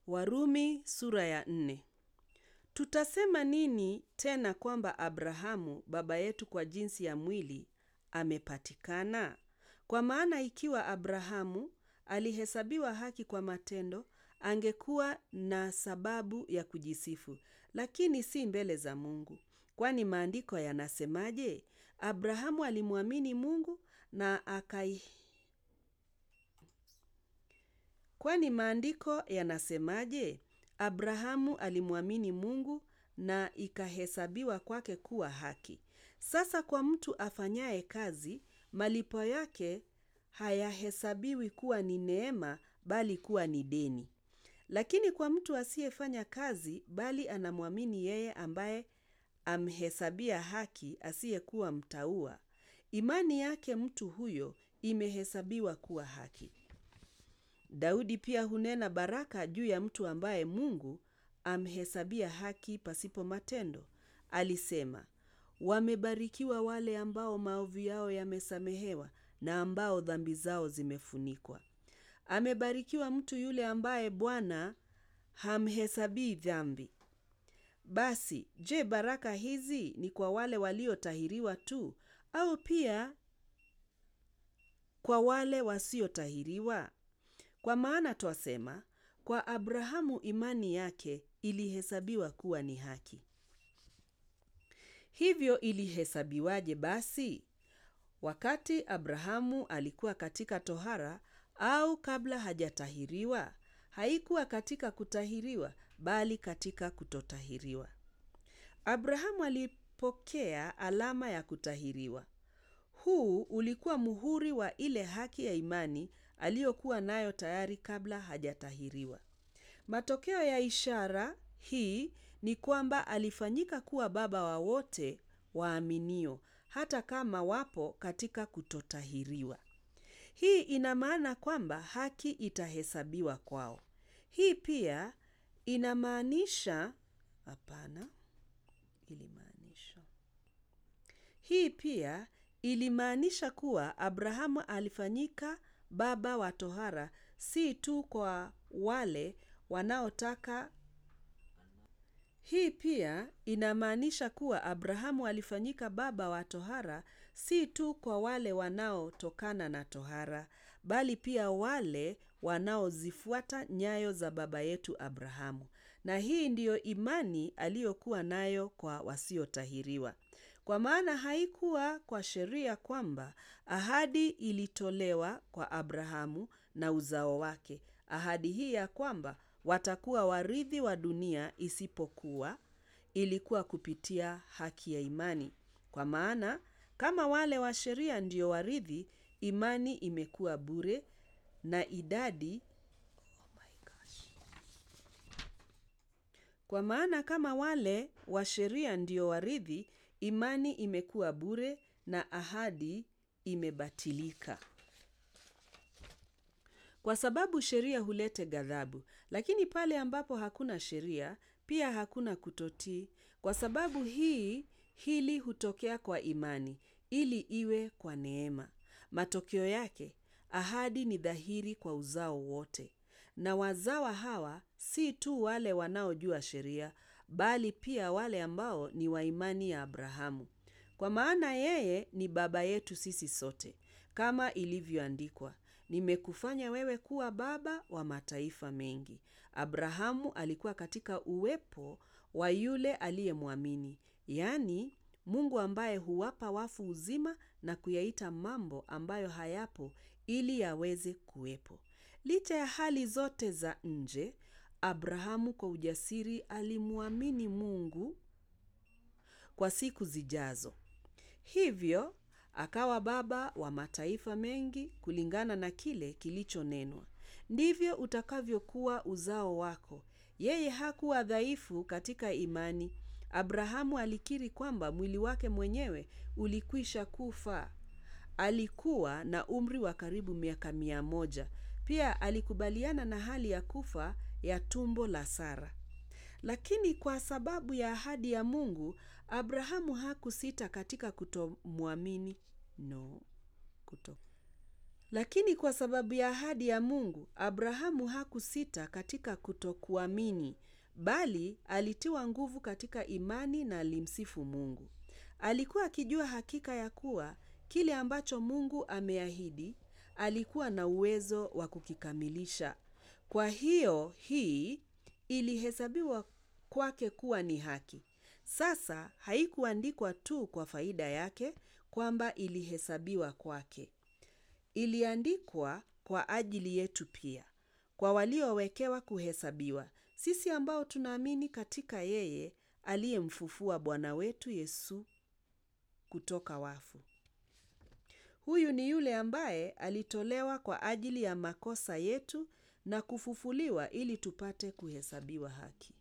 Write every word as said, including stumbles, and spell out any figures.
Warumi sura ya nne. Tutasema nini tena kwamba Abrahamu baba yetu kwa jinsi ya mwili amepatikana? Kwa maana ikiwa Abrahamu alihesabiwa haki kwa matendo, angekuwa na sababu ya kujisifu, lakini si mbele za Mungu. Kwani maandiko yanasemaje? Abrahamu alimwamini Mungu na akai Kwani maandiko yanasemaje? Abrahamu alimwamini Mungu na ikahesabiwa kwake kuwa haki. Sasa kwa mtu afanyaye kazi, malipo yake hayahesabiwi kuwa ni neema bali kuwa ni deni. Lakini kwa mtu asiyefanya kazi bali anamwamini yeye ambaye amhesabia haki asiyekuwa mtauwa, imani yake mtu huyo imehesabiwa kuwa haki. Daudi pia hunena baraka juu ya mtu ambaye Mungu amhesabia haki pasipo matendo. Alisema, wamebarikiwa wale ambao maovu yao yamesamehewa na ambao dhambi zao zimefunikwa. Amebarikiwa mtu yule ambaye Bwana hamhesabii dhambi. Basi, je, baraka hizi ni kwa wale waliotahiriwa tu au pia kwa wale wasiotahiriwa? Kwa maana twasema, kwa Abrahamu imani yake ilihesabiwa kuwa ni haki. Hivyo ilihesabiwaje basi? Wakati Abrahamu alikuwa katika tohara au kabla hajatahiriwa? Haikuwa katika kutahiriwa, bali katika kutotahiriwa. Abrahamu alipokea alama ya kutahiriwa. Huu ulikuwa muhuri wa ile haki ya imani aliyokuwa nayo tayari kabla hajatahiriwa. Matokeo ya ishara hii ni kwamba alifanyika kuwa baba wa wote waaminio, hata kama wapo katika kutotahiriwa. Hii ina maana kwamba haki itahesabiwa kwao. Hii pia inamaanisha hapana, ilimaanisha. Hii pia ilimaanisha kuwa Abrahamu alifanyika baba wa tohara si tu kwa wale wanaotaka Hii pia inamaanisha kuwa Abrahamu alifanyika baba wa tohara si tu kwa wale wanaotokana na tohara, bali pia wale wanaozifuata nyayo za baba yetu Abrahamu. Na hii ndiyo imani aliyokuwa nayo kwa wasiotahiriwa. Kwa maana haikuwa kwa sheria kwamba ahadi ilitolewa kwa Abrahamu na uzao wake. Ahadi hii ya kwamba watakuwa warithi wa dunia isipokuwa ilikuwa kupitia haki ya imani. Kwa maana kama wale wa sheria ndio warithi, imani imekuwa bure na idadi oh my gosh. Kwa maana kama wale wa sheria ndio warithi, imani imekuwa bure na ahadi imebatilika. Kwa sababu sheria hulete ghadhabu, lakini pale ambapo hakuna sheria, pia hakuna kutotii. Kwa sababu hii, hili hutokea kwa imani, ili iwe kwa neema. Matokeo yake, ahadi ni dhahiri kwa uzao wote. Na wazawa hawa, si tu wale wanaojua sheria, bali pia wale ambao ni wa imani ya Abrahamu. Kwa maana yeye ni baba yetu sisi sote, kama ilivyoandikwa, nimekufanya wewe kuwa baba wa mataifa mengi. Abrahamu alikuwa katika uwepo wa yule aliyemwamini, yaani Mungu ambaye huwapa wafu uzima na kuyaita mambo ambayo hayapo ili yaweze kuwepo. Licha ya hali zote za nje, Abrahamu kwa ujasiri alimwamini Mungu kwa siku zijazo. Hivyo, akawa baba wa mataifa mengi kulingana na kile kilichonenwa. Ndivyo utakavyokuwa uzao wako. Yeye hakuwa dhaifu katika imani. Abrahamu alikiri kwamba mwili wake mwenyewe ulikwisha kufa. Alikuwa na umri wa karibu miaka mia moja. Pia alikubaliana na hali ya kufa ya tumbo la Sara. Lakini kwa sababu ya ahadi ya Mungu, Abrahamu hakusita katika kutomwamini. No, kuto. Lakini kwa sababu ya ahadi ya Mungu, Abrahamu hakusita katika kutokuamini, bali alitiwa nguvu katika imani na alimsifu Mungu. Alikuwa akijua hakika ya kuwa kile ambacho Mungu ameahidi, alikuwa na uwezo wa kukikamilisha. Kwa hiyo hii ilihesabiwa kwake kuwa ni haki. Sasa haikuandikwa tu kwa faida yake kwamba ilihesabiwa kwake. Iliandikwa kwa ajili yetu pia, kwa waliowekewa kuhesabiwa, sisi ambao tunaamini katika yeye aliyemfufua Bwana wetu Yesu kutoka wafu. Huyu ni yule ambaye alitolewa kwa ajili ya makosa yetu na kufufuliwa ili tupate kuhesabiwa haki.